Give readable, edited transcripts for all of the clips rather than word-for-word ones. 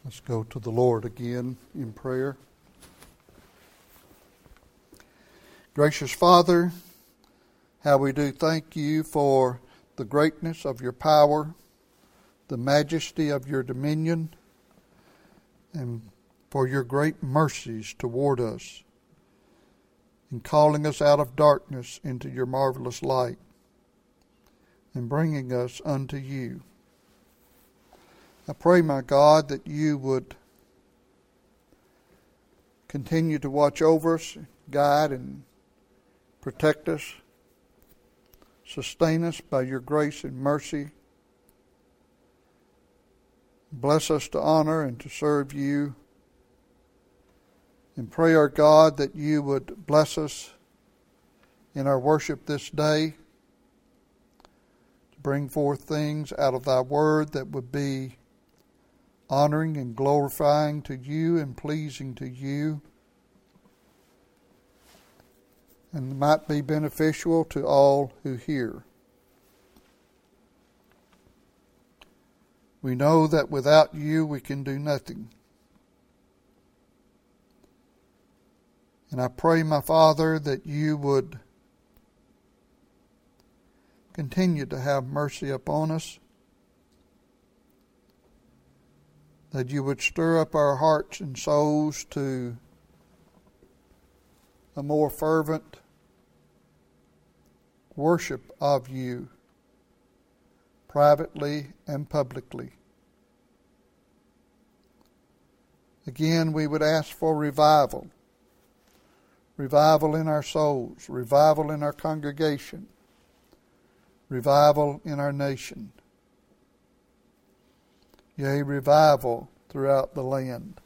Let's go to the Lord again in prayer. Gracious Father, how we do thank you for the greatness of your power, the majesty of your dominion, and for your great mercies toward us in calling us out of darkness into your marvelous light and bringing us unto you. I pray, my God, that you would continue to watch over us, guide and protect us, sustain us by your grace and mercy. Bless us to honor and to serve you. And pray, our God, that you would bless us in our worship this day, to bring forth things out of thy word that would be honoring and glorifying to you and pleasing to you, and might be beneficial to all who hear. We know that without you we can do nothing. And I pray, my Father, that you would continue to have mercy upon us, that you would stir up our hearts and souls to a more fervent worship of you, privately and publicly. Again, we would ask for revival. Revival in our souls, revival in our congregation, revival in our nation. Yea, revival throughout the land.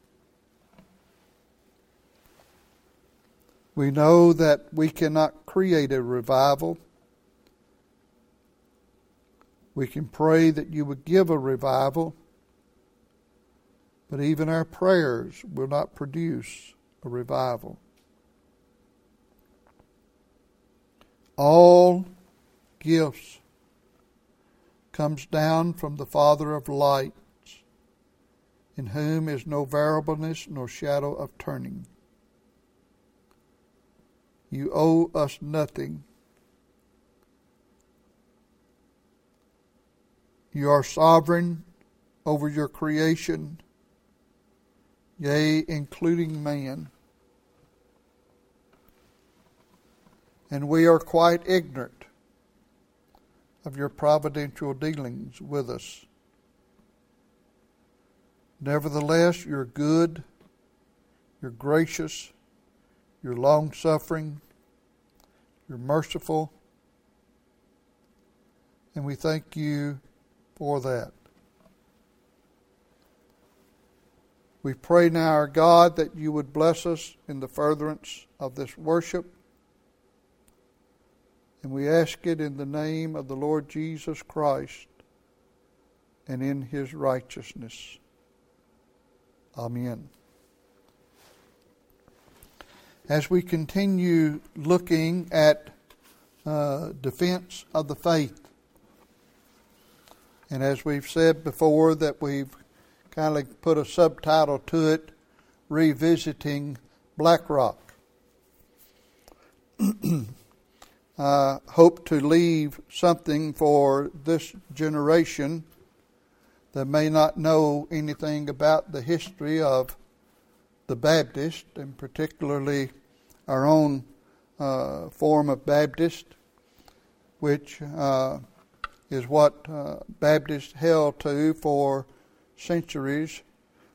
We know that we cannot create a revival. We can pray that you would give a revival, but even our prayers will not produce a revival. All gifts comes down from the Father of lights, in whom is no variableness nor shadow of turning. You owe us nothing. You are sovereign over your creation, yea, including man. And we are quite ignorant of your providential dealings with us. Nevertheless, you're good, you're gracious, you're long-suffering, you're merciful, and we thank you for that. We pray now, our God, that you would bless us in the furtherance of this worship. And we ask it in the name of the Lord Jesus Christ and in his righteousness. Amen. As we continue looking at defense of the faith, and as we've said before that we've kind of put a subtitle to it, Revisiting Black Rock. I hope to leave something for this generation that may not know anything about the history of the Baptist, and particularly our own form of Baptist, which is what Baptists held to for centuries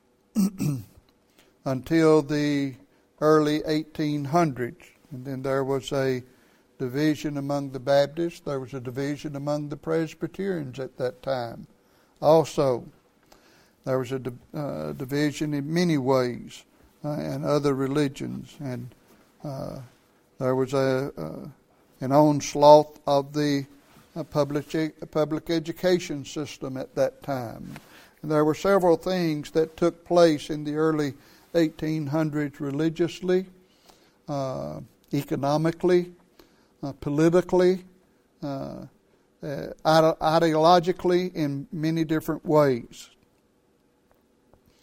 until the early 1800s. And then there was a division among the Baptists. There was a division among the Presbyterians at that time. Also, there was a division in many ways and other religions, and there was an onslaught of the public education system at that time. And there were several things that took place in the early 1800s religiously, economically, politically, ideologically, in many different ways.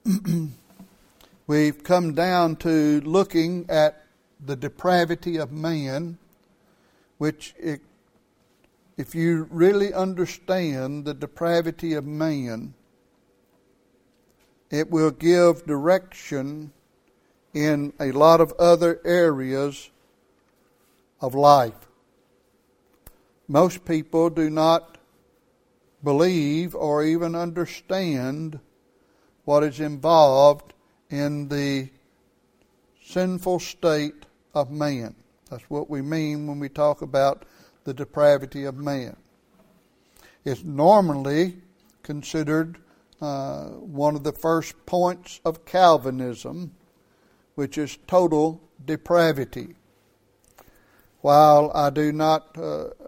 we've come down to looking at the depravity of man, which if you really understand the depravity of man, it will give direction in a lot of other areas of life. Most people do not believe or even understand what is involved in the sinful state of man. That's what we mean when we talk about the depravity of man. It's normally considered one of the first points of Calvinism, which is total depravity. While I do not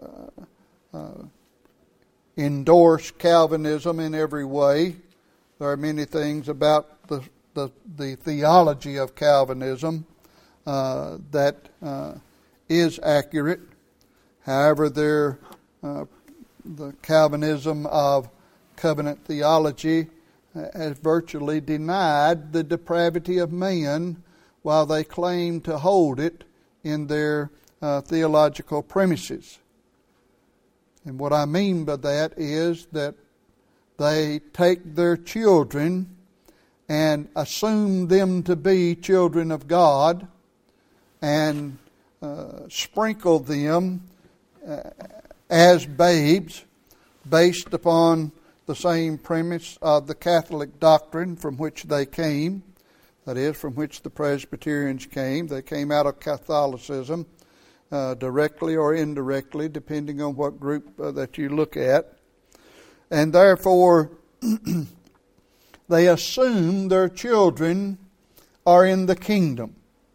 endorse Calvinism in every way, there are many things about the theology of Calvinism that is accurate. However, the Calvinism of covenant theology has virtually denied the depravity of man, while they claim to hold it in their theological premises. And what I mean by that is that they take their children and assume them to be children of God and sprinkle them as babes based upon the same premise of the Catholic doctrine from which they came, that is, from which the Presbyterians came. They came out of Catholicism, directly or indirectly, depending on what group that you look at. And therefore, they assume their children are in the kingdom.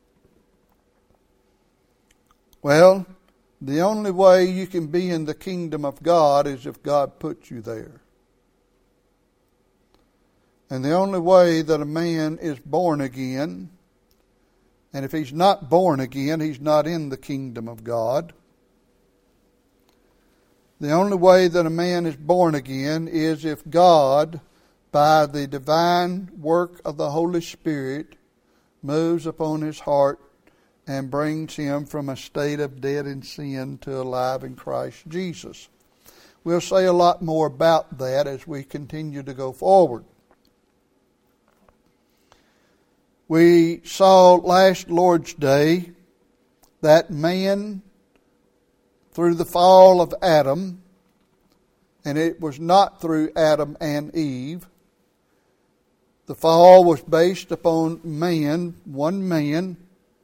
Well, the only way you can be in the kingdom of God is if God puts you there. And the only way that a man is born again, and if he's not born again, he's not in the kingdom of God. The only way that a man is born again is if God, by the divine work of the Holy Spirit, moves upon his heart and brings him from a state of dead in sin to alive in Christ Jesus. We'll say a lot more about that as we continue to go forward. We saw last Lord's Day that man, through the fall of Adam, and it was not through Adam and Eve, the fall was based upon man, one man,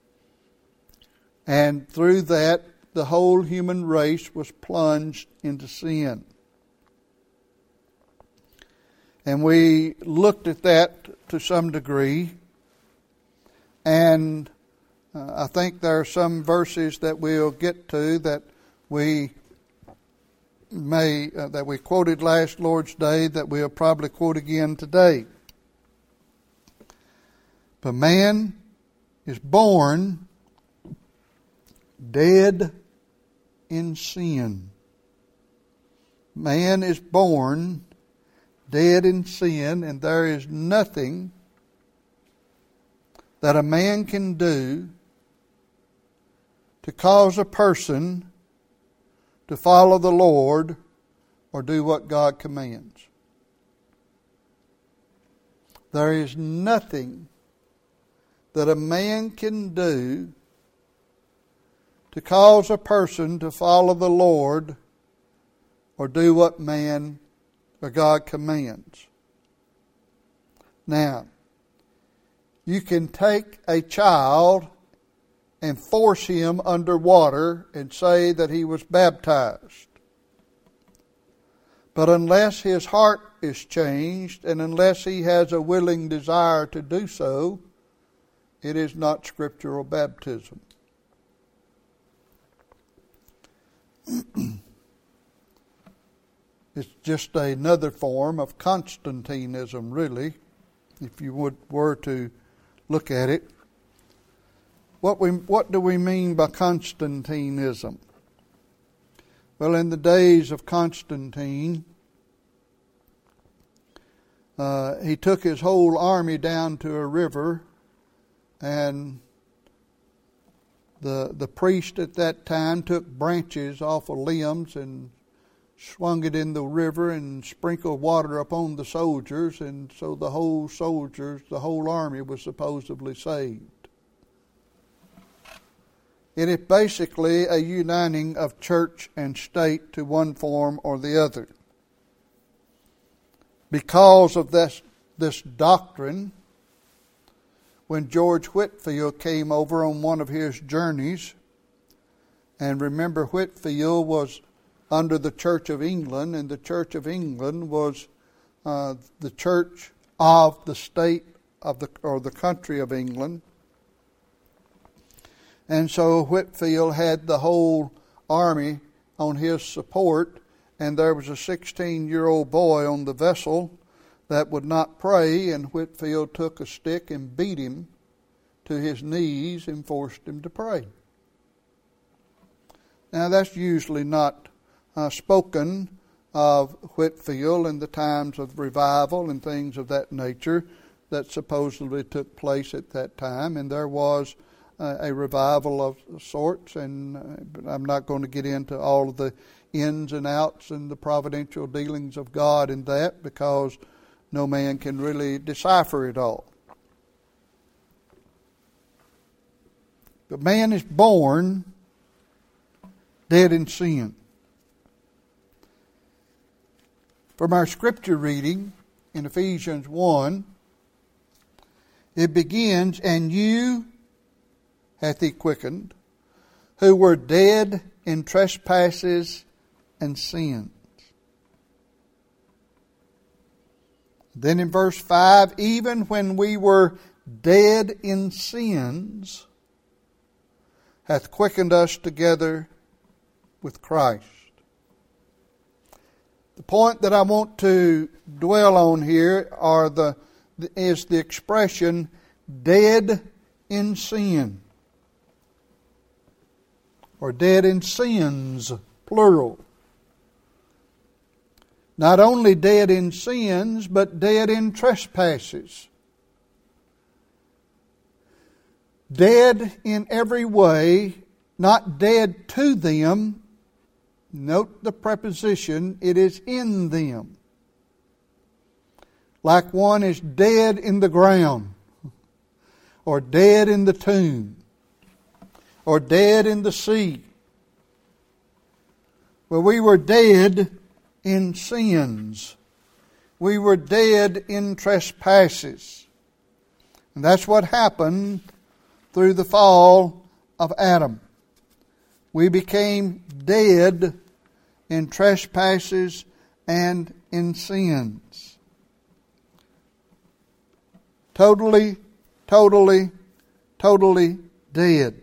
and through that the whole human race was plunged into sin. And we looked at that to some degree. And I think there are some verses that we'll get to that we quoted last Lord's Day that we'll probably quote again today. But man is born dead in sin. Man is born dead in sin, and there is nothing that a man can do to cause a person to follow the Lord or do what God commands. There is nothing that a man can do to cause a person to follow the Lord or do what man or God commands. Now, you can take a child and force him under water and say that he was baptized. But unless his heart is changed and unless he has a willing desire to do so, it is not scriptural baptism. It's just another form of Constantinism, really, if you were to look at it. What do we mean by Constantinism? Well, in the days of Constantine, he took his whole army down to a river, and the priest at that time took branches off of limbs and swung it in the river and sprinkled water upon the soldiers, and so the whole army was supposedly saved. It is basically a uniting of church and state to one form or the other. Because of this doctrine, when George Whitefield came over on one of his journeys, and remember Whitefield was under the Church of England, and the Church of England was the church of the state of the country of England. And so Whitefield had the whole army on his support, and there was a 16-year-old boy on the vessel that would not pray, and Whitefield took a stick and beat him to his knees and forced him to pray. Now that's usually not spoken of Whitefield in the times of revival and things of that nature that supposedly took place at that time, and there was a revival of sorts, and I'm not going to get into all of the ins and outs and the providential dealings of God in that, because no man can really decipher it all. But man is born dead in sin. From our scripture reading in Ephesians 1, it begins, "And you hath he quickened, who were dead in trespasses and sins." Then in verse 5, "Even when we were dead in sins, hath quickened us together with Christ." The point that I want to dwell on here is the expression "dead in sin," or dead in sins, plural. Not only dead in sins, but dead in trespasses. Dead in every way, not dead to them. Note the preposition, it is in them. Like one is dead in the ground, or dead in the tomb, or dead in the sea. Well, we were dead in sins. We were dead in trespasses. And that's what happened through the fall of Adam. We became dead in trespasses and in sins. Totally dead.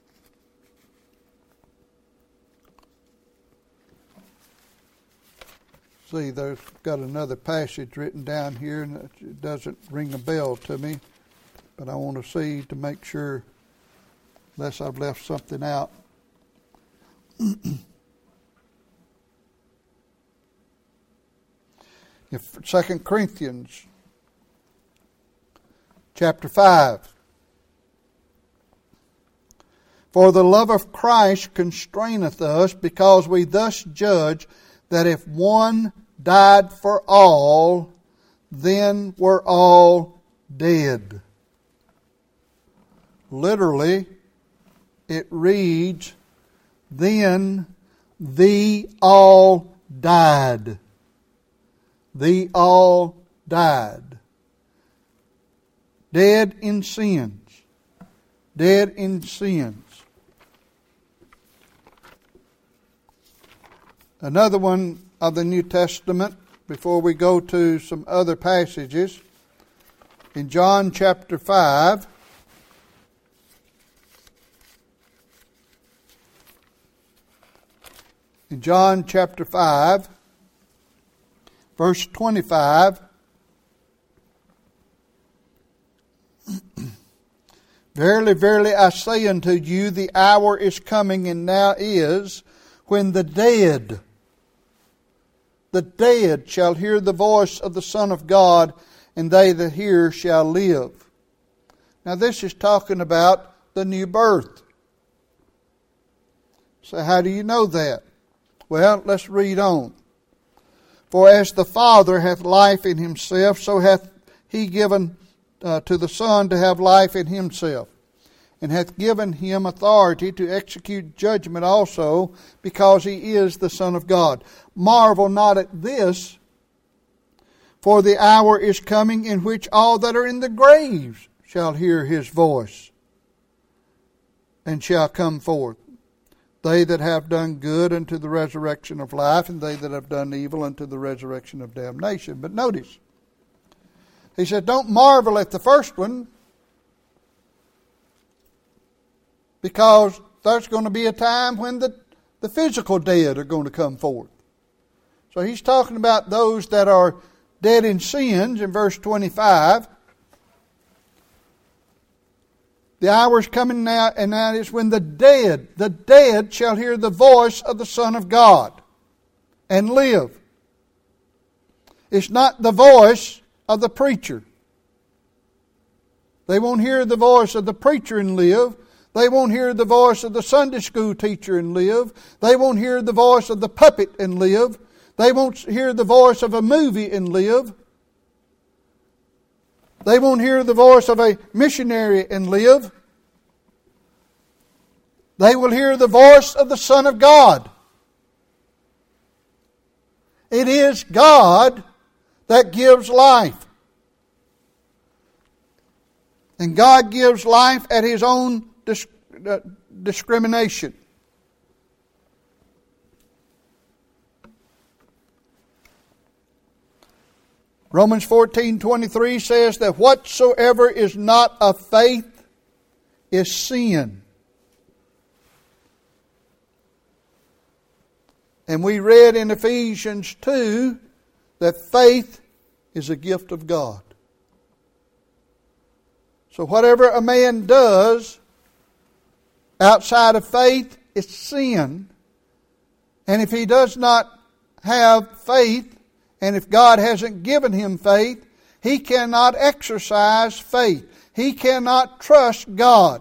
See, there's got another passage written down here, and it doesn't ring a bell to me, but I want to see to make sure, unless I've left something out. In 2 Corinthians chapter 5. "For the love of Christ constraineth us, because we thus judge that if one died for all, then were all dead." Literally, it reads, "Then the all died." The all died. Dead in sins. Dead in sins. Another one of the New Testament, before we go to some other passages, in John chapter 5, in John chapter 5, verse 25, "Verily, verily, I say unto you, the hour is coming, and now is, when the dead the dead shall hear the voice of the Son of God, and they that hear shall live. Now this is talking about the new birth. So how do you know that? Well, let's read on. For as the Father hath life in himself, so hath he given to the Son to have life in himself, and hath given him authority to execute judgment also, because he is the Son of God. Marvel not at this, for the hour is coming in which all that are in the graves shall hear his voice, and shall come forth. They that have done good unto the resurrection of life, and they that have done evil unto the resurrection of damnation. But notice, he said, don't marvel at the first one, because there's going to be a time when the physical dead are going to come forth. So he's talking about those that are dead in sins in verse 25. The hour is coming now, and that is when the dead shall hear the voice of the Son of God and live. It's not the voice of the preacher. They won't hear the voice of the preacher and live. They won't hear the voice of the Sunday school teacher and live. They won't hear the voice of the puppet and live. They won't hear the voice of a movie and live. They won't hear the voice of a missionary and live. They will hear the voice of the Son of God. It is God that gives life. And God gives life at His own discrimination. Romans 14:23 says that whatsoever is not of faith is sin. And we read in Ephesians 2 that faith is a gift of God. So whatever a man does outside of faith is sin. And if he does not have faith, and if God hasn't given him faith, he cannot exercise faith. He cannot trust God.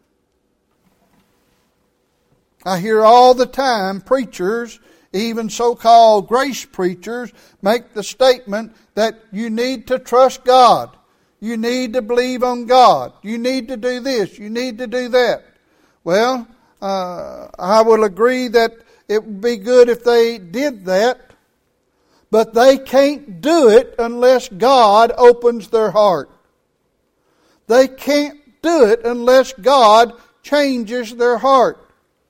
I hear all the time preachers, even so-called grace preachers, make the statement that you need to trust God. You need to believe on God. You need to do this. You need to do that. Well, I will agree that it would be good if they did that. But they can't do it unless God opens their heart. They can't do it unless God changes their heart.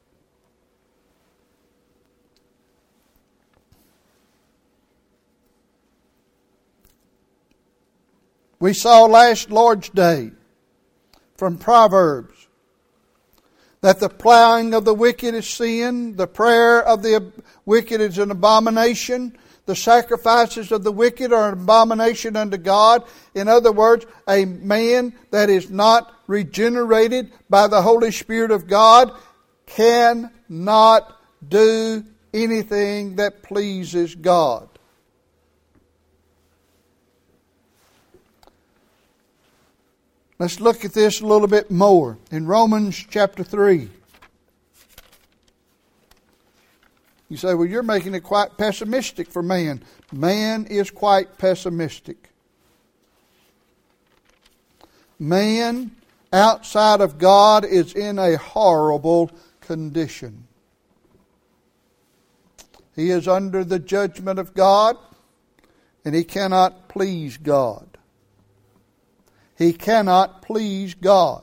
We saw last Lord's Day from Proverbs that the plowing of the wicked is sin, the prayer of the wicked is an abomination, the sacrifices of the wicked are an abomination unto God. In other words, a man that is not regenerated by the Holy Spirit of God cannot do anything that pleases God. Let's look at this a little bit more. In Romans chapter 3. You say, well, you're making it quite pessimistic for man. Man is quite pessimistic. Man outside of God is in a horrible condition. He is under the judgment of God, and he cannot please God. He cannot please God.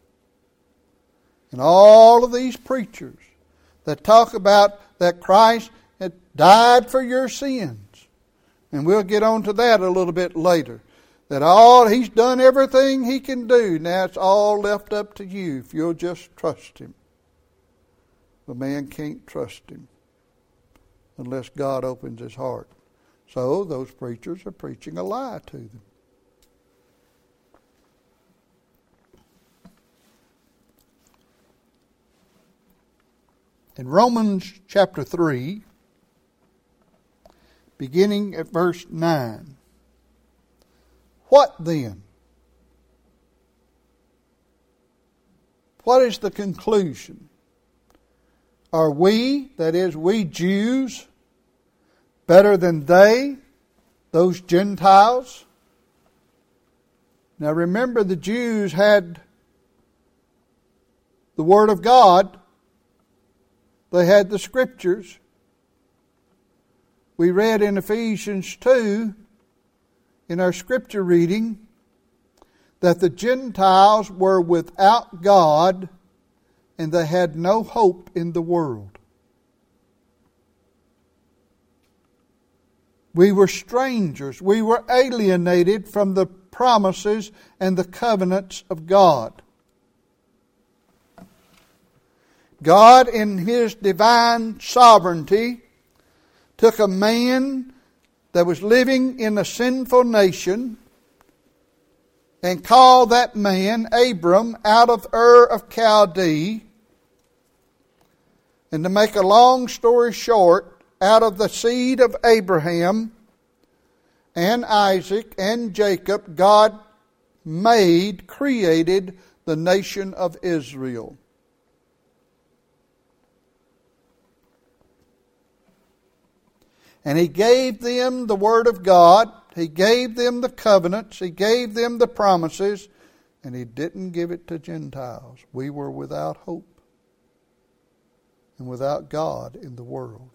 And all of these preachers that talk about that Christ had died for your sins, and we'll get on to that a little bit later, that He's done everything He can do. Now it's all left up to you if you'll just trust Him. The man can't trust Him unless God opens his heart. So those preachers are preaching a lie to them. In Romans chapter 3, beginning at verse 9. What then? What is the conclusion? Are we, that is, we Jews, better than they, those Gentiles? Now remember, the Jews had the Word of God. They had the Scriptures. We read in Ephesians 2, in our Scripture reading, that the Gentiles were without God and they had no hope in the world. We were strangers. We were alienated from the promises and the covenants of God. God, in His divine sovereignty, took a man that was living in a sinful nation and called that man Abram out of Ur of Chaldee. And to make a long story short, out of the seed of Abraham and Isaac and Jacob, God created the nation of Israel. And He gave them the Word of God. He gave them the covenants. He gave them the promises. And He didn't give it to Gentiles. We were without hope and without God in the world.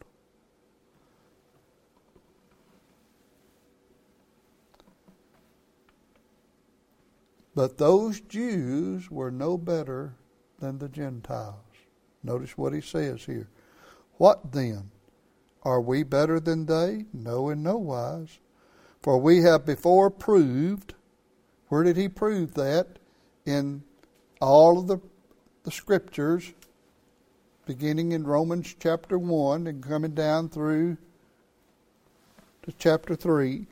But those Jews were no better than the Gentiles. Notice what he says here. What then? Are we better than they? No, in no wise. For we have before proved. Where did he prove that? In all of the Scriptures, beginning in Romans chapter 1 and coming down through to chapter 3.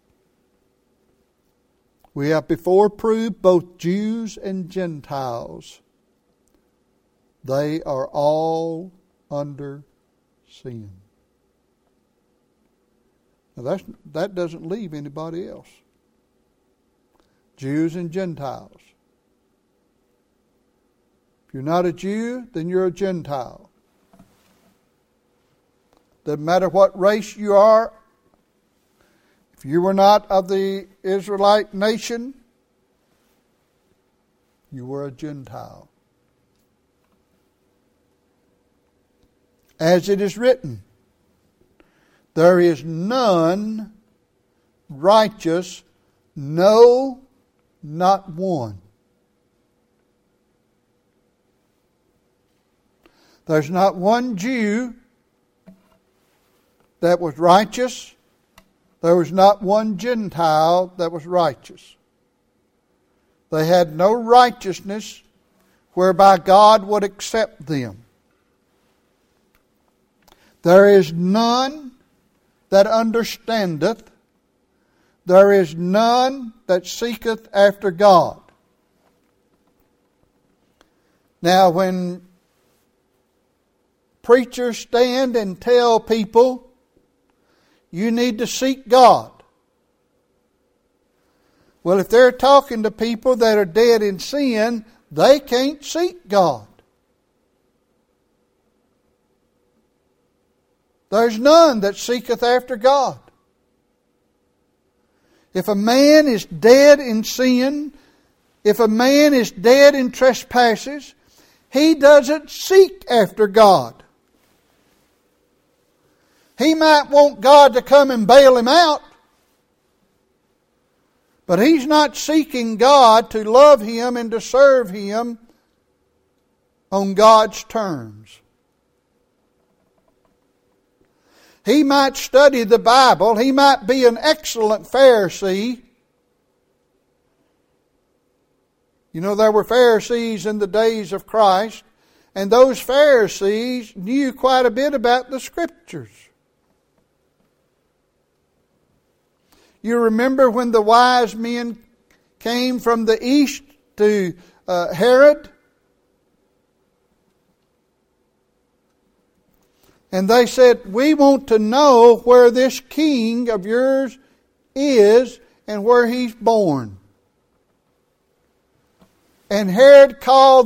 We have before proved both Jews and Gentiles. They are all under sin. Now that doesn't leave anybody else. Jews and Gentiles. If you're not a Jew, then you're a Gentile. Doesn't matter what race you are. If you were not of the Israelite nation, you were a Gentile. As it is written, there is none righteous, no, not one. There's not one Jew that was righteous. There was not one Gentile that was righteous. They had no righteousness whereby God would accept them. There is none that understandeth. There is none that seeketh after God. Now, when preachers stand and tell people, you need to seek God. Well, if they're talking to people that are dead in sin, they can't seek God. There's none that seeketh after God. If a man is dead in sin, if a man is dead in trespasses, he doesn't seek after God. He might want God to come and bail him out, but he's not seeking God to love Him and to serve Him on God's terms. He might study the Bible. He might be an excellent Pharisee. You know, there were Pharisees in the days of Christ, and those Pharisees knew quite a bit about the Scriptures. You remember when the wise men came from the east to Herod? And they said, we want to know where this king of yours is and where he's born. And Herod called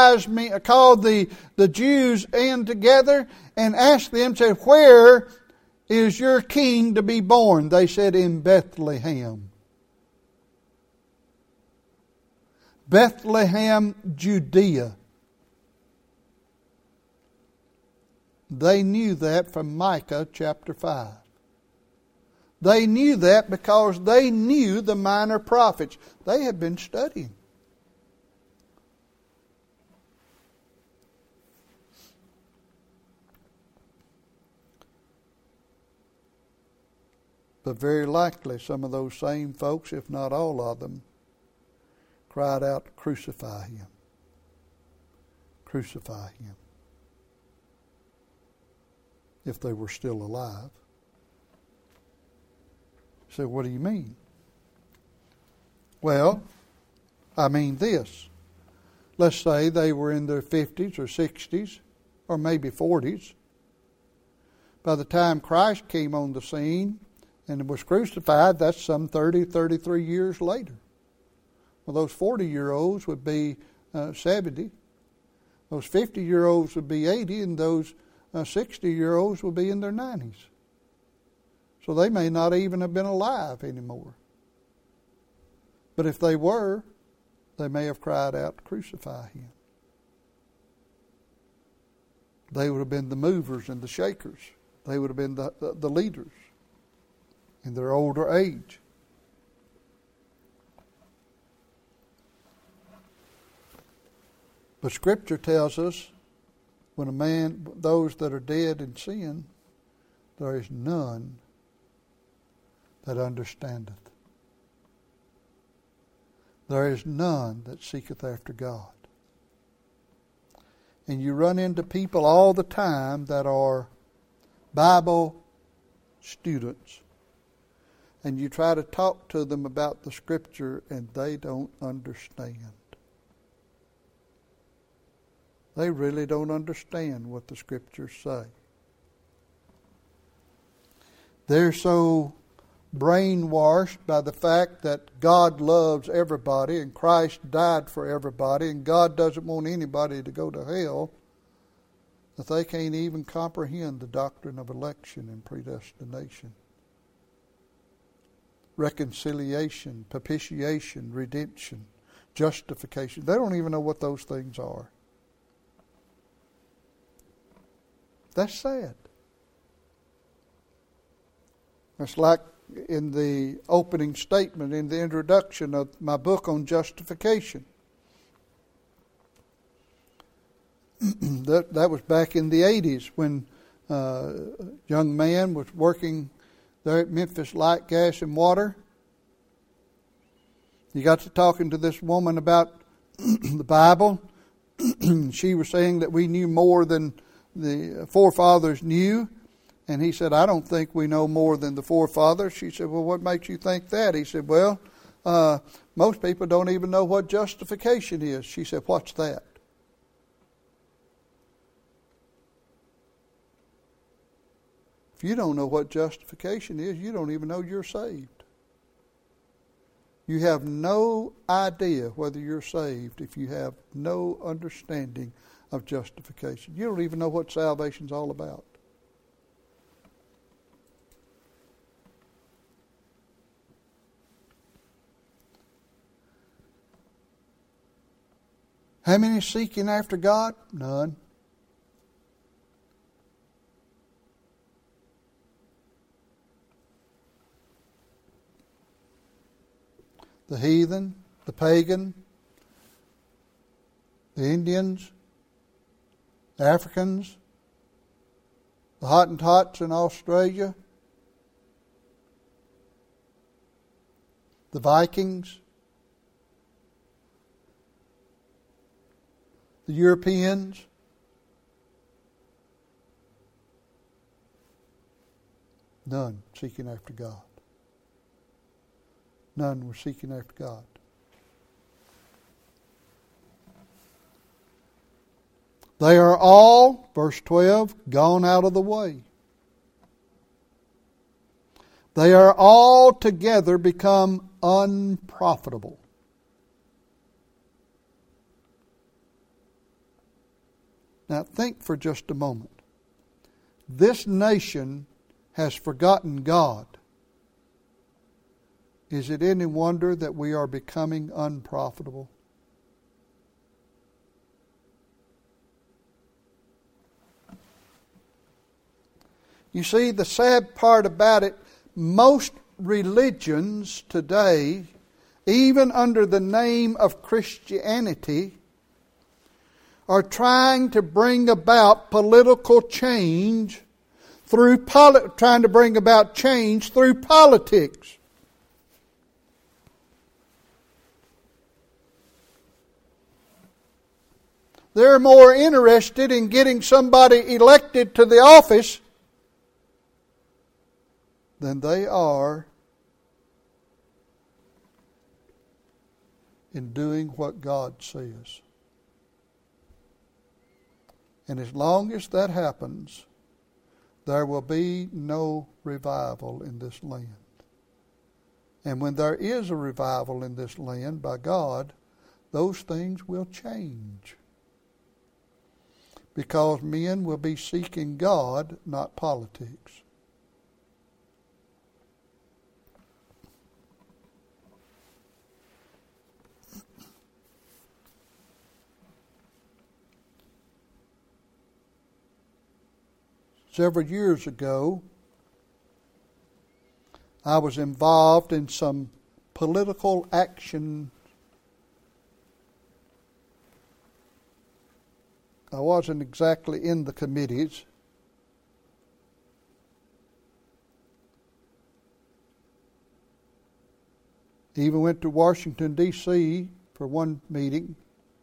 the Jews in together and asked them, said, where is your king to be born? They said, in Bethlehem. Bethlehem, Judea. They knew that from Micah chapter 5. They knew that because they knew the minor prophets. They had been studying. But very likely some of those same folks, if not all of them, cried out, crucify him. Crucify him. If they were still alive. So what do you mean? Well, I mean this. Let's say they were in their 50s or 60s or maybe 40s. By the time Christ came on the scene and was crucified, that's some 30, 33 years later. Well, those 40-year-olds would be 70. Those 50-year-olds would be 80, and those 60-year-olds would be in their 90s. So they may not even have been alive anymore. But if they were, they may have cried out, crucify him. They would have been the movers and the shakers. They would have been the leaders in their older age. But Scripture tells us when those that are dead in sin, there is none that understandeth. There is none that seeketh after God. And you run into people all the time that are Bible students. And you try to talk to them about the Scripture and they don't understand. They really don't understand what the Scriptures say. They're so brainwashed by the fact that God loves everybody and Christ died for everybody and God doesn't want anybody to go to hell that they can't even comprehend the doctrine of election and predestination. Reconciliation, propitiation, redemption, justification. They don't even know what those things are. That's sad. It's like in the opening statement, in the introduction of my book on justification. That was back in the 80s when a young man was working there at Memphis Light, Gas, and Water. He got to talking to this woman about the Bible. She was saying that we knew more than the forefathers knew. And he said, I don't think we know more than the forefathers. She said, well, what makes you think that? He said, well, most people don't even know what justification is. She said, what's that? If you don't know what justification is, you don't even know you're saved. You have no idea whether you're saved if you have no understanding of justification. You don't even know what salvation's all about. How many seeking after God? None. The heathen, the pagan, the Indians, the Africans, the Hottentots in Australia, the Vikings, the Europeans, none seeking after God. None were seeking after God. They are all, verse 12, gone out of the way. They are all together become unprofitable. Now think for just a moment. This nation has forgotten God. Is it any wonder that we are becoming unprofitable? You see, the sad part about it, most religions today, even under the name of Christianity, are trying to bring about political change through trying to bring about change through politics. They're more interested in getting somebody elected to the office than they are in doing what God says. And as long as that happens, there will be no revival in this land. And when there is a revival in this land by God, those things will change. Because men will be seeking God, not politics. Several years ago, I was involved in some political action. I wasn't exactly in the committees. Even went to Washington, D.C. for one meeting.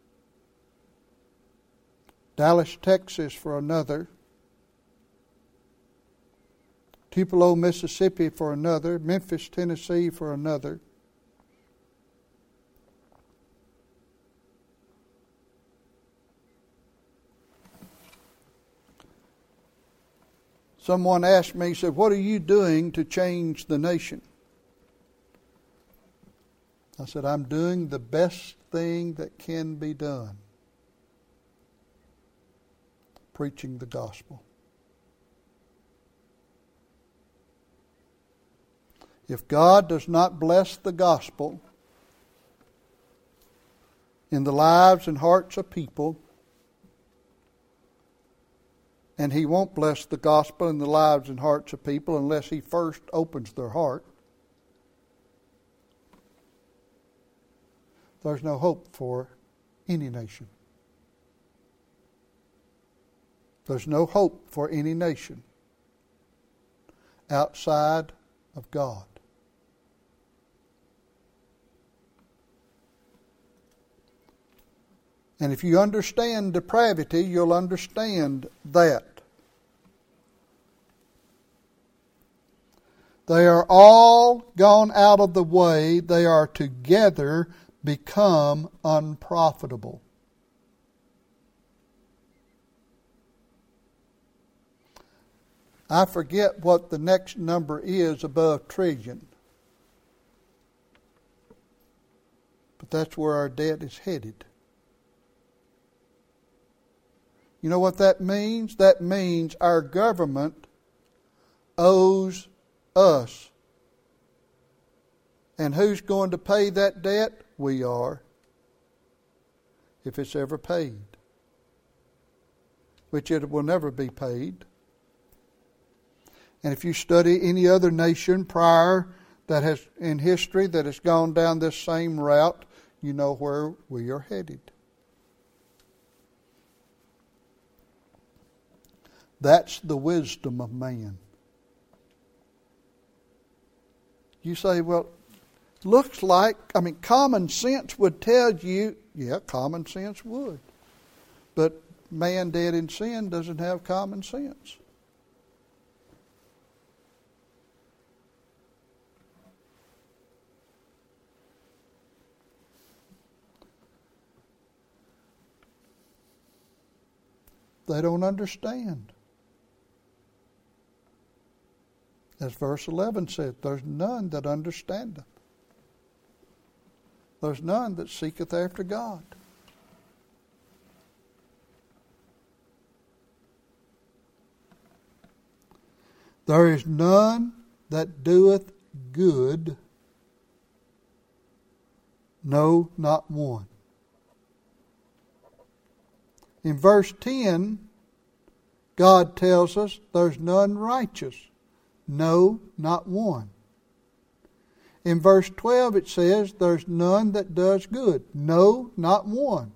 Dallas, Texas for another. Tupelo, Mississippi for another. Memphis, Tennessee for another. Someone asked me, said, "What are you doing to change the nation?" I said, "I'm doing the best thing that can be done. Preaching the gospel." If God does not bless the gospel in the lives and hearts of people, and He won't bless the gospel in the lives and hearts of people unless He first opens their heart, there's no hope for any nation. There's no hope for any nation outside of God. And if you understand depravity, you'll understand that. They are all gone out of the way. They are together become unprofitable. I forget what the next number is above trillion. But that's where our debt is headed. You know what that means? That means our government owes us. And who's going to pay that debt? We are. If it's ever paid. Which it will never be paid. And if you study any other nation prior that has in history that has gone down this same route, you know where we are headed. That's the wisdom of man. You say, well, looks like, common sense would tell you, yeah, common sense would. But man dead in sin doesn't have common sense. they don't understand. As verse 11 said, there's none that understandeth. There's none that seeketh after God. There is none that doeth good, no, not one. In verse 10, God tells us there's none righteous, no, not one. In verse 12 it says there's none that does good, no, not one.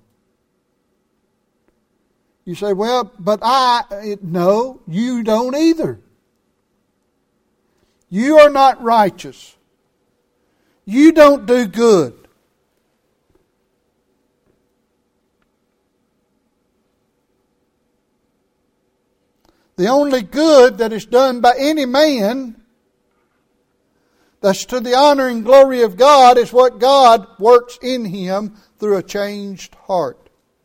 You say, well, but no, you don't either. You are not righteous. You don't do good. The only good that is done by any man that's to the honor and glory of God is what God works in him through a changed heart.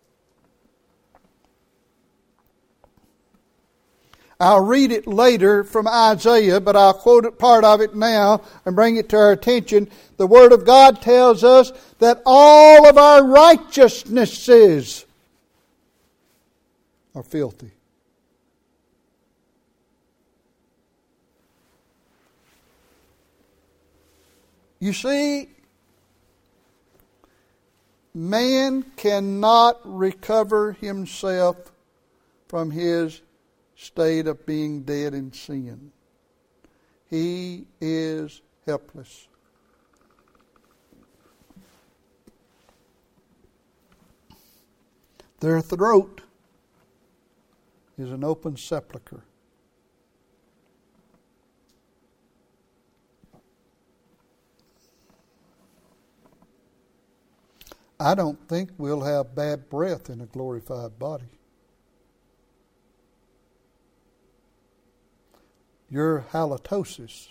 I'll read it later from Isaiah, but I'll quote part of it now and bring it to our attention. The Word of God tells us that all of our righteousnesses are filthy. You see, man cannot recover himself from his state of being dead in sin. He is helpless. Their throat is an open sepulchre. I don't think we'll have bad breath in a glorified body. Your halitosis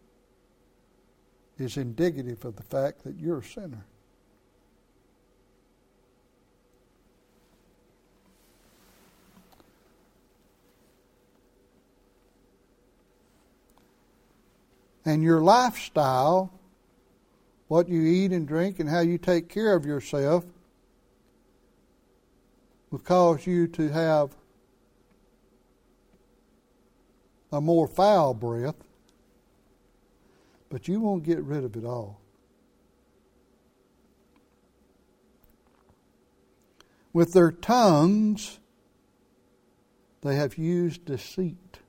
is indicative of the fact that you're a sinner. And your lifestyle, what you eat and drink and how you take care of yourself, will cause you to have a more foul breath, but you won't get rid of it all. With their tongues, they have used deceit.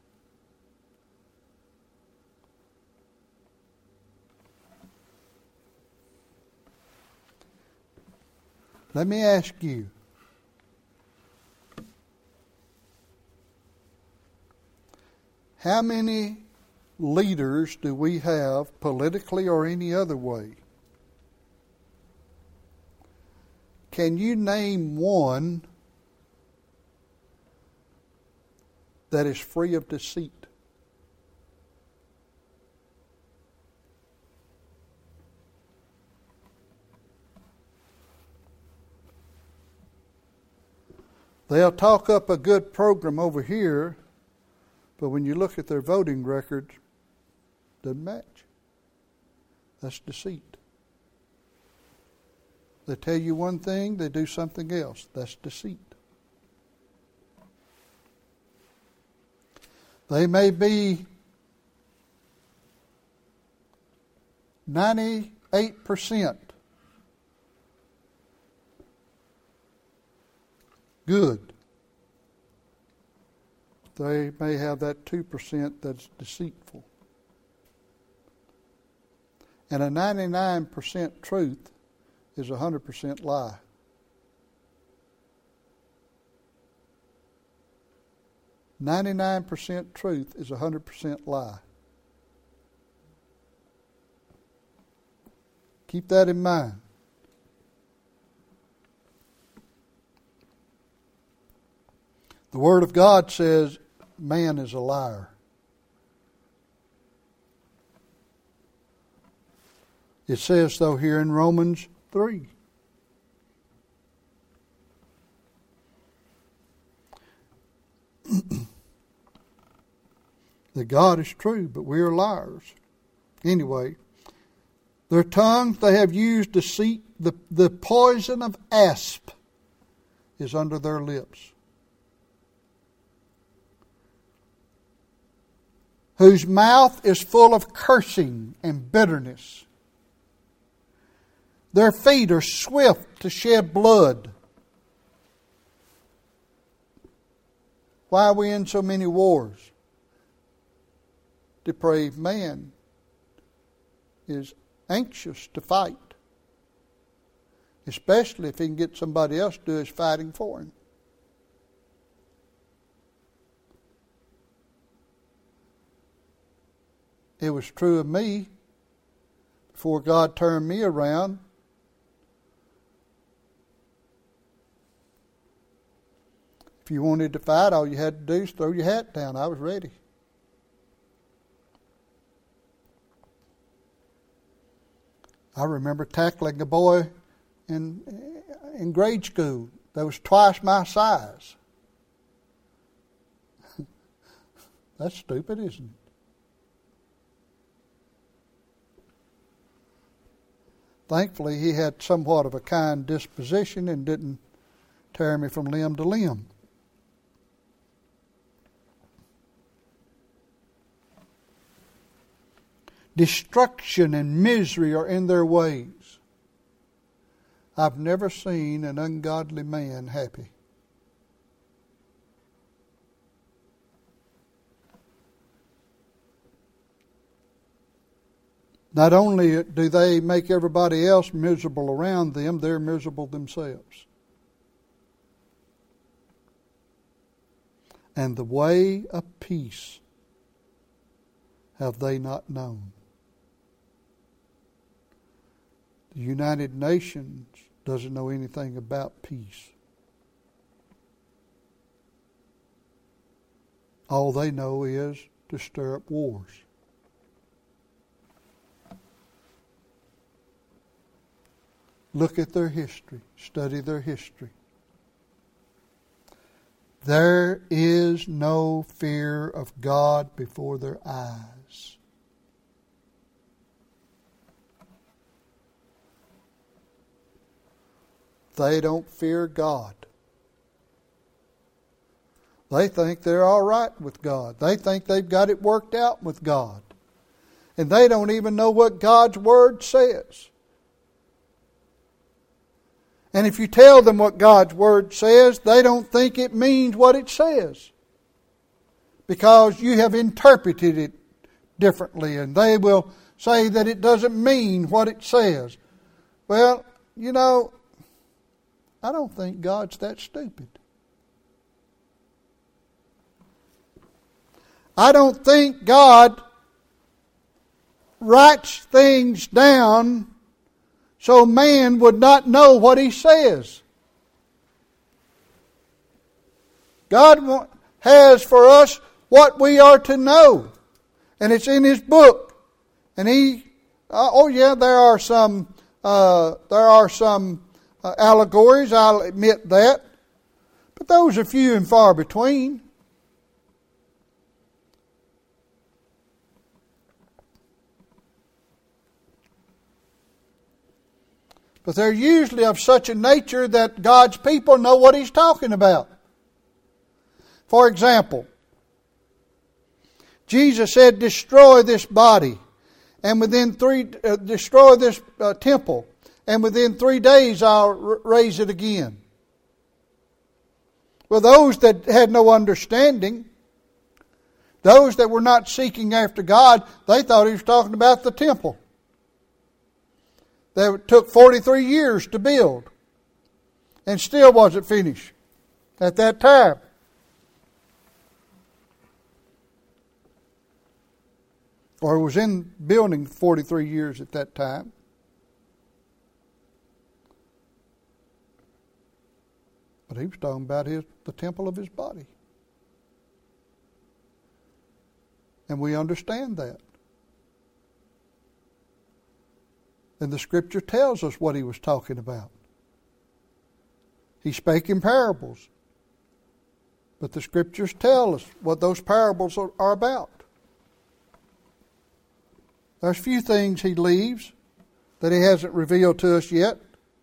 Let me ask you, how many leaders do we have, politically or any other way? Can you name one that is free of deceit? They'll talk up a good program over here, but when you look at their voting records, it doesn't match. That's deceit. They tell you one thing, they do something else. That's deceit. They may be 98% good. They may have that 2% that's deceitful. And a 99% truth is a 100% lie. "99% truth is a 100% lie." Keep that in mind. The Word of God says man is a liar. It says so here in Romans 3. that God is true, but we are liars. Anyway, their tongues they have used deceit. The poison of asp is under their lips. Whose mouth is full of cursing and bitterness. Their feet are swift to shed blood. Why are we in so many wars? Depraved man is anxious to fight, especially if he can get somebody else to do his fighting for him. It was true of me before God turned me around. If you wanted to fight, all you had to do is throw your hat down. I was ready. I remember tackling a boy in grade school that was twice my size. That's stupid, isn't it? Thankfully, he had somewhat of a kind disposition and didn't tear me from limb to limb. Destruction and misery are in their ways. I've never seen an ungodly man happy. Not only do they make everybody else miserable around them, they're miserable themselves. And the way of peace have they not known. The United Nations doesn't know anything about peace. All they know is to stir up wars. Look at their history. Study their history. There is no fear of God before their eyes. They don't fear God. They think they're all right with God. They think they've got it worked out with God. And they don't even know what God's Word says. And if you tell them what God's Word says, they don't think it means what it says. Because you have interpreted it differently. And they will say that it doesn't mean what it says. Well, you know, I don't think God's that stupid. I don't think God writes things down so man would not know what he says. God has for us what we are to know. And it's in His book. And there are some allegories, I'll admit that. But those are few and far between. But they're usually of such a nature that God's people know what He's talking about. For example, Jesus said, destroy this body, and destroy this temple, and within 3 days I'll raise it again. Well, those that had no understanding, those that were not seeking after God, they thought He was talking about the temple. That took 43 years to build and still wasn't finished at that time. Or was in building 43 years at that time. But he was talking about the temple of his body. And we understand that. And the Scripture tells us what he was talking about. He spake in parables. But the Scriptures tell us what those parables are about. There's few things He leaves that He hasn't revealed to us yet.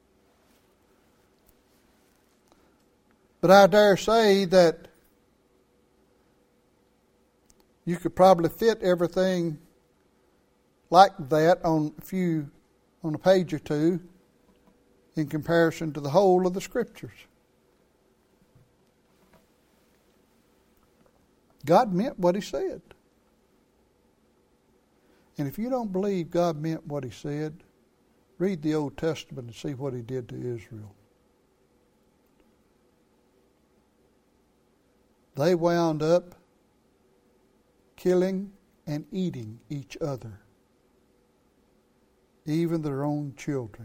But I dare say that you could probably fit everything like that on a page or two in comparison to the whole of the Scriptures. God meant what He said. And if you don't believe God meant what He said, read the Old Testament and see what He did to Israel. They wound up killing and eating each other, even their own children.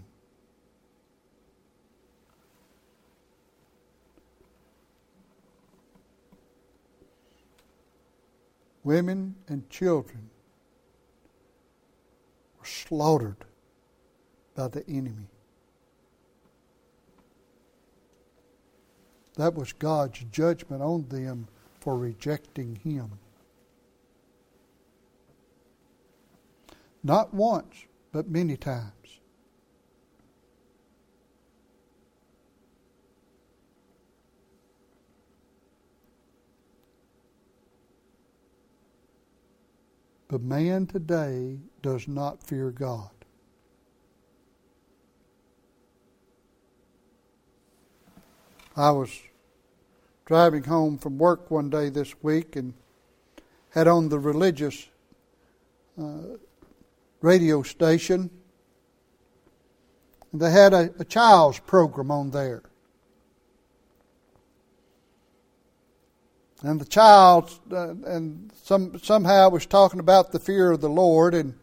Women and children were slaughtered by the enemy. That was God's judgment on them for rejecting Him. Not once, but many times. But man today does not fear God. I was driving home from work one day this week and had on the religious radio station. And they had a child's program on there. And the child somehow was talking about the fear of the Lord, and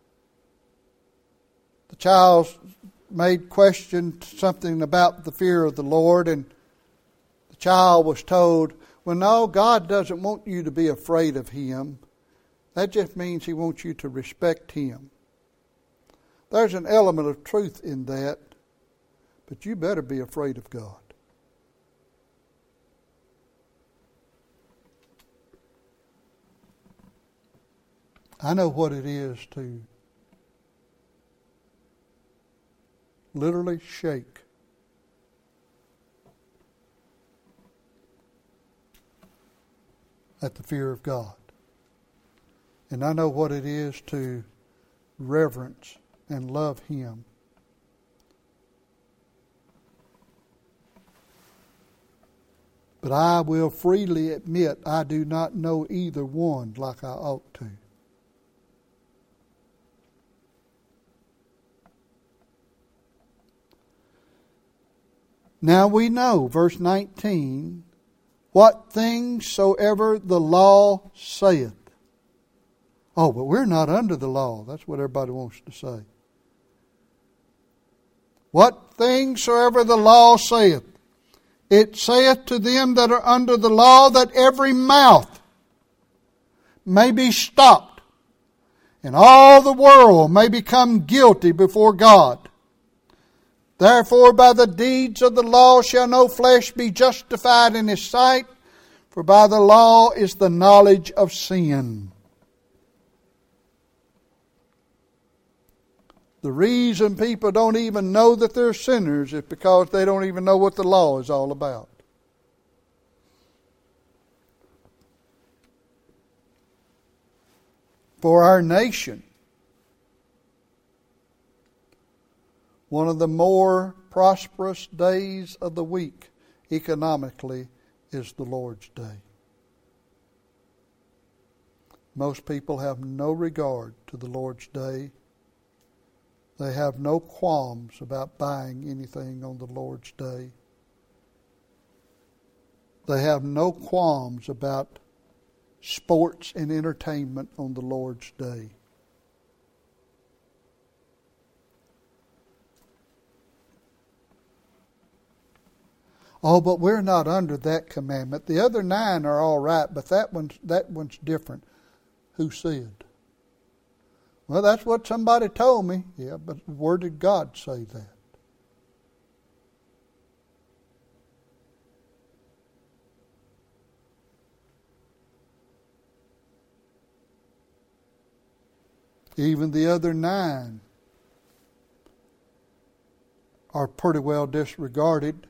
the child made question something about the fear of the Lord, and the child was told, well, no, God doesn't want you to be afraid of Him. That just means He wants you to respect Him. There's an element of truth in that, but you better be afraid of God. I know what it is to literally shake at the fear of God. And I know what it is to reverence and love Him. But I will freely admit I do not know either one like I ought to. Now we know, verse 19, what things soever the law saith. Oh, but we're not under the law. That's what everybody wants to say. What things soever the law saith. It saith to them that are under the law that every mouth may be stopped, and all the world may become guilty before God. Therefore by the deeds of the law shall no flesh be justified in His sight, for by the law is the knowledge of sin. The reason people don't even know that they're sinners is because they don't even know what the law is all about. For our nation, one of the more prosperous days of the week economically is the Lord's Day. Most people have no regard to the Lord's Day. They have no qualms about buying anything on the Lord's Day. They have no qualms about sports and entertainment on the Lord's Day. Oh, but we're not under that commandment. The other 9 are all right, but that one's different. Who said? Well, that's what somebody told me. Yeah, but where did God say that? Even the other 9 are pretty well disregarded.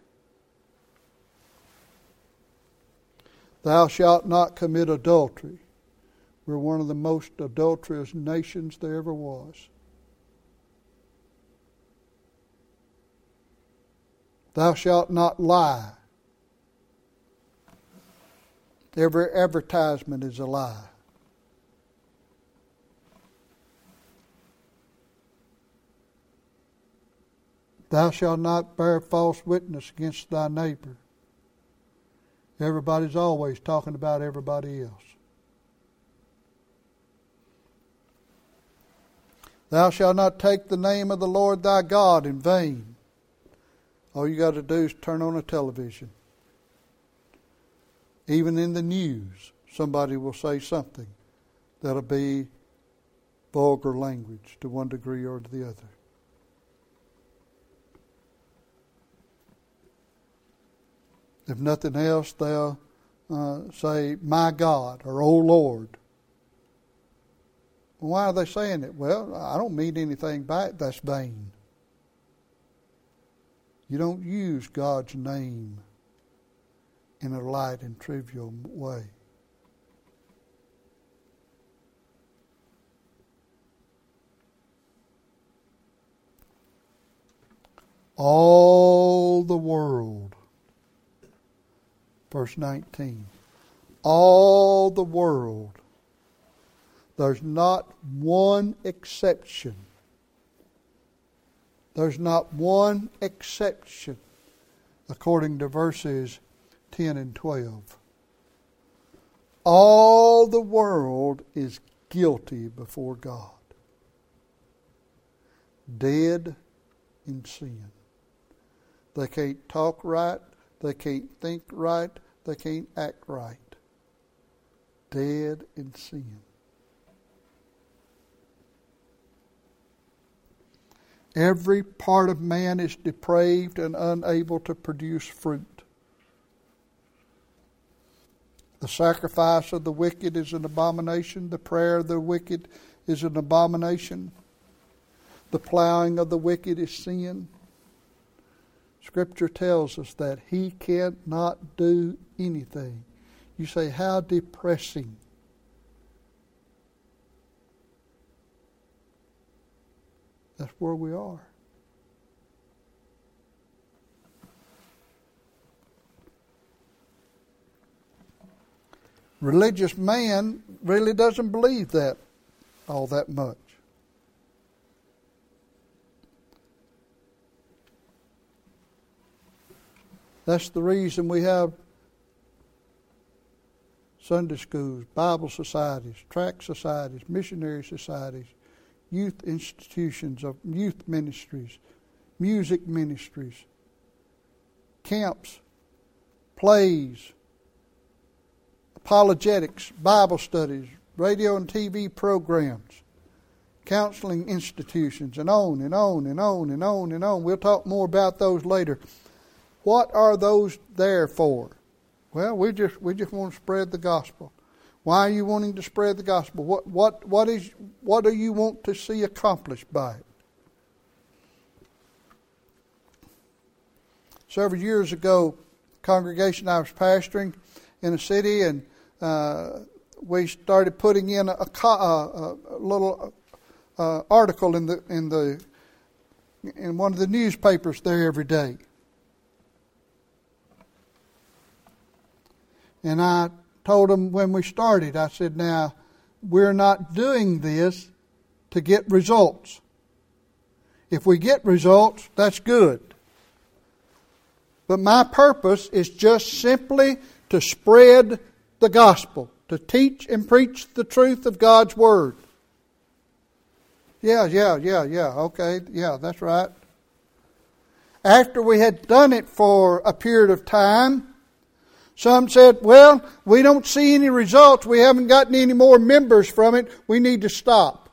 Thou shalt not commit adultery. We're one of the most adulterous nations there ever was. Thou shalt not lie. Every advertisement is a lie. Thou shalt not bear false witness against thy neighbor. Everybody's always talking about everybody else. Thou shalt not take the name of the Lord thy God in vain. All you got to do is turn on a television. Even in the news, somebody will say something that'll be vulgar language to one degree or to the other. If nothing else, they'll say, my God, or oh Lord. Why are they saying it? Well, I don't mean anything by it. That's vain. You don't use God's name in a light and trivial way. All the world. Verse 19. All the world. There's not one exception. There's not one exception, according to verses 10 and 12. All the world is guilty before God. Dead in sin. They can't talk right. They can't think right. They can't act right. Dead in sin. Every part of man is depraved and unable to produce fruit. The sacrifice of the wicked is an abomination. The prayer of the wicked is an abomination. The plowing of the wicked is sin. Scripture tells us that he cannot do anything. You say, how depressing. That's where we are. Religious man really doesn't believe that all that much. That's the reason we have Sunday schools, Bible societies, tract societies, missionary societies, youth institutions of youth ministries, music ministries, camps, plays, apologetics, Bible studies, radio and TV programs, counseling institutions, and on and on and on and on and on. We'll talk more about those later. What are those there for? Well, we just want to spread the gospel. Why are you wanting to spread the gospel? What do you want to see accomplished by it? Several years ago, congregation I was pastoring in a city, and we started putting in a little article in one of the newspapers there every day. And I told them when we started, I said, now, we're not doing this to get results. If we get results, that's good. But my purpose is just simply to spread the gospel, to teach and preach the truth of God's Word. Yeah, okay, yeah, that's right. After we had done it for a period of time, some said, well, we don't see any results. We haven't gotten any more members from it. We need to stop.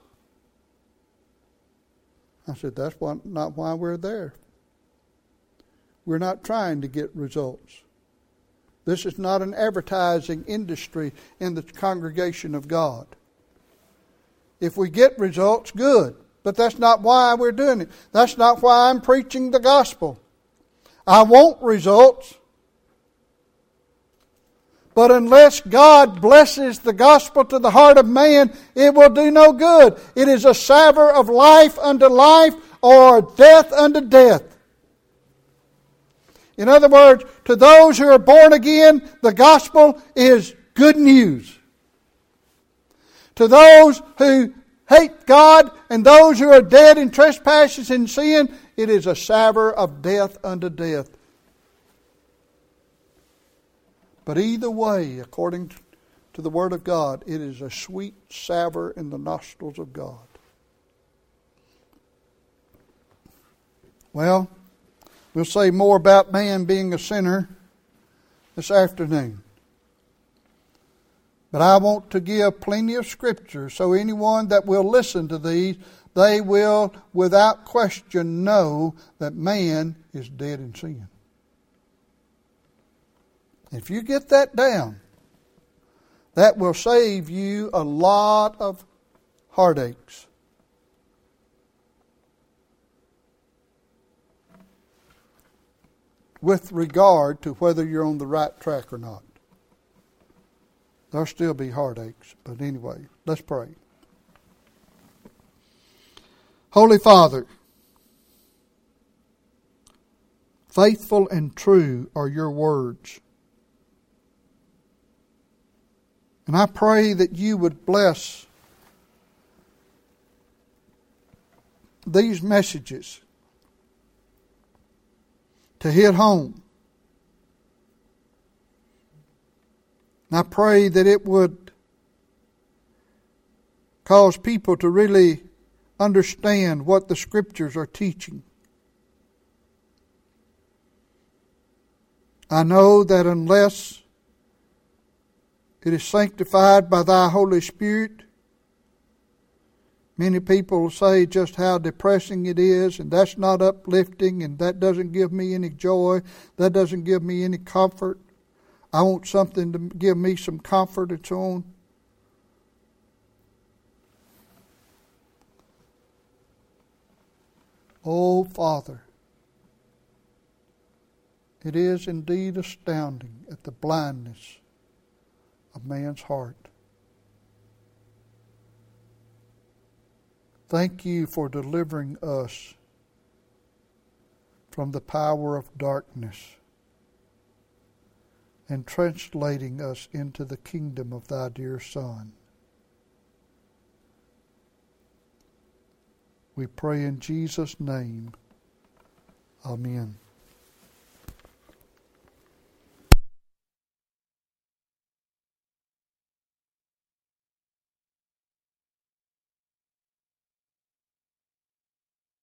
I said, that's not why we're there. We're not trying to get results. This is not an advertising industry in the congregation of God. If we get results, good. But that's not why we're doing it. That's not why I'm preaching the gospel. I want results. But unless God blesses the gospel to the heart of man, it will do no good. It is a savor of life unto life or death unto death. In other words, to those who are born again, the gospel is good news. To those who hate God and those who are dead in trespasses and sin, it is a savor of death unto death. But either way, according to the Word of God, it is a sweet savor in the nostrils of God. Well, we'll say more about man being a sinner this afternoon. But I want to give plenty of Scripture so anyone that will listen to these, they will without question know that man is dead in sin. If you get that down, that will save you a lot of heartaches. With regard to whether you're on the right track or not. There'll still be heartaches, but anyway, let's pray. Holy Father, faithful and true are your words. And I pray that you would bless these messages to hit home. And I pray that it would cause people to really understand what the Scriptures are teaching. I know that unless it is sanctified by thy Holy Spirit, many people say just how depressing it is, and that's not uplifting, and that doesn't give me any joy, that doesn't give me any comfort. I want something to give me some comfort and so on. Oh, Father, it is indeed astounding at the blindness of man's heart. Thank you for delivering us from the power of darkness and translating us into the kingdom of thy dear Son. We pray in Jesus' name. Amen.